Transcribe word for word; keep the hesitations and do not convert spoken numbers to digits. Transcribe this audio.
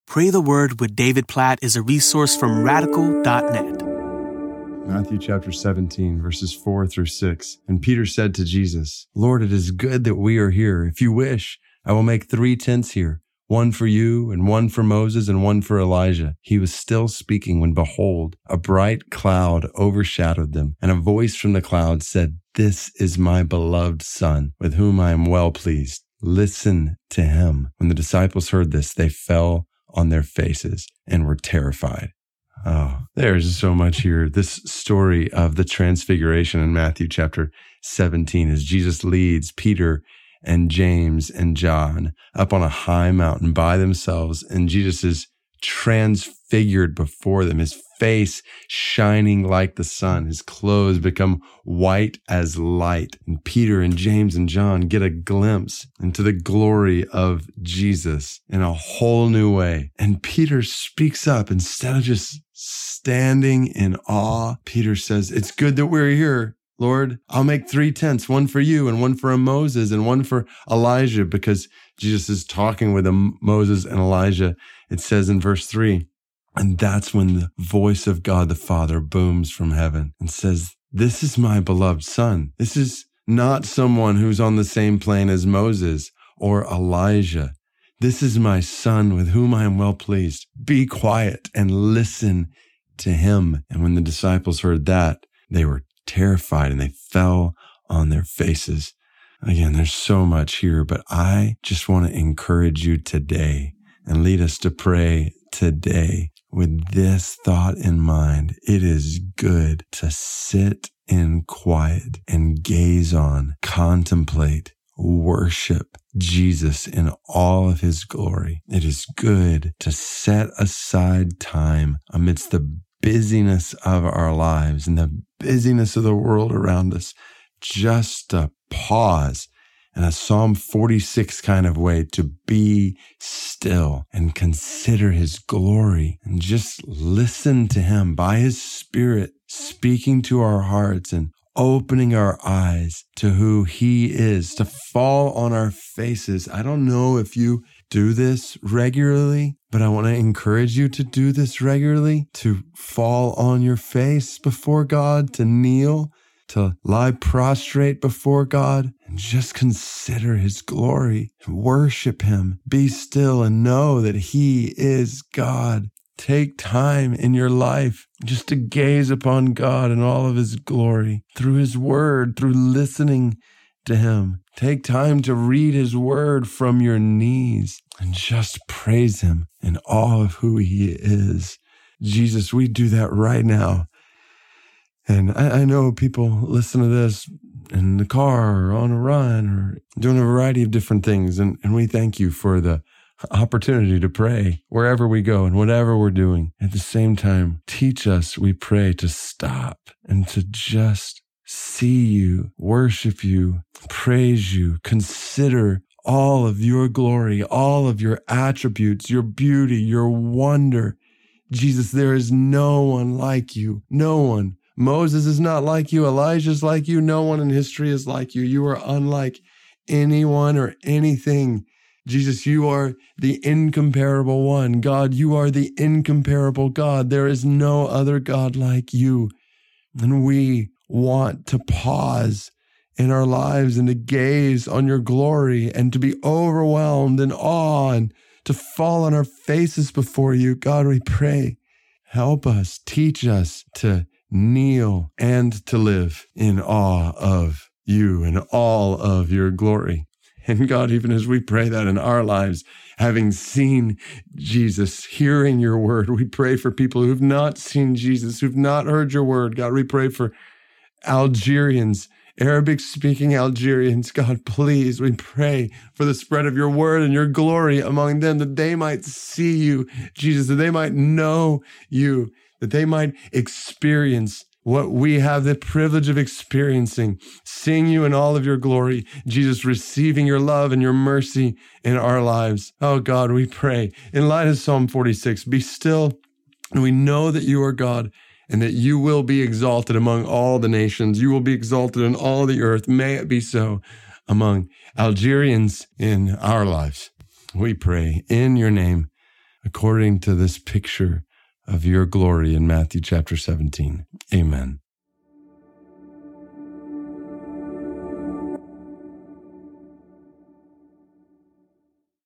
Pray the Word with David Platt is a resource from radical dot net. Matthew chapter seventeen, verses four through six. And Peter said to Jesus, Lord, it is good that we are here. If you wish, I will make three tents here, one for you and one for Moses and one for Elijah. He was still speaking when, behold, a bright cloud overshadowed them, and a voice from the cloud said, This is my beloved Son, with whom I am well pleased. Listen to him. When the disciples heard this, they fell on their faces and were terrified. Oh, there's so much here. This story of the transfiguration in Matthew chapter seventeen, as Jesus leads Peter and James and John up on a high mountain by themselves, and Jesus is transfigured before them, his face shining like the sun, his clothes become white as light. And Peter and James and John get a glimpse into the glory of Jesus in a whole new way. And Peter speaks up. Instead of just standing in awe, Peter says, It's good that we're here, Lord. I'll make three tents, one for you and one for Moses and one for Elijah, because Jesus is talking with Moses and Elijah. It says in verse three, and that's when the voice of God the Father booms from heaven and says, This is my beloved Son. This is not someone who's on the same plane as Moses or Elijah. This is my Son with whom I am well pleased. Be quiet and listen to him. And when the disciples heard that, they were terrified and they fell on their faces. Again, there's so much here, but I just want to encourage you today and lead us to pray today with this thought in mind. It is good to sit in quiet and gaze on, contemplate, worship Jesus in all of his glory. It is good to set aside time amidst the busyness of our lives and the busyness of the world around us, just to pause in a Psalm forty-six kind of way, to be still and consider his glory and just listen to him by his Spirit speaking to our hearts and opening our eyes to who he is, to fall on our faces. I don't know if you do this regularly, but I want to encourage you to do this regularly, to fall on your face before God, to kneel, to lie prostrate before God and just consider his glory, worship him, be still and know that he is God. Take time in your life just to gaze upon God in all of his glory through his word, through listening to him. Take time to read his word from your knees and just praise him in awe of who he is. Jesus, we do that right now. And I, I know people listen to this in the car or on a run or doing a variety of different things. And, and we thank you for the opportunity to pray wherever we go and whatever we're doing. At the same time, teach us, we pray, to stop and to just see you, worship you, praise you, consider all of your glory, all of your attributes, your beauty, your wonder. Jesus, there is no one like you, no one. Moses is not like you. Elijah is like you. No one in history is like you. You are unlike anyone or anything. Jesus, you are the incomparable one. God, you are the incomparable God. There is no other God like you. And we want to pause in our lives and to gaze on your glory and to be overwhelmed in awe and to fall on our faces before you. God, we pray, help us, teach us to kneel and to live in awe of you and all of your glory. And God, even as we pray that in our lives, having seen Jesus, hearing your word, we pray for people who've not seen Jesus, who've not heard your word. God, we pray for Algerians, Arabic-speaking Algerians. God, please, we pray for the spread of your word and your glory among them, that they might see you, Jesus, that they might know you, that they might experience what we have the privilege of experiencing, seeing you in all of your glory, Jesus, receiving your love and your mercy in our lives. Oh God, we pray in light of Psalm forty-six, be still, and we know that you are God and that you will be exalted among all the nations. You will be exalted in all the earth. May it be so among Algerians in our lives. We pray in your name. according to this picture of your glory in Matthew chapter seventeen. Amen.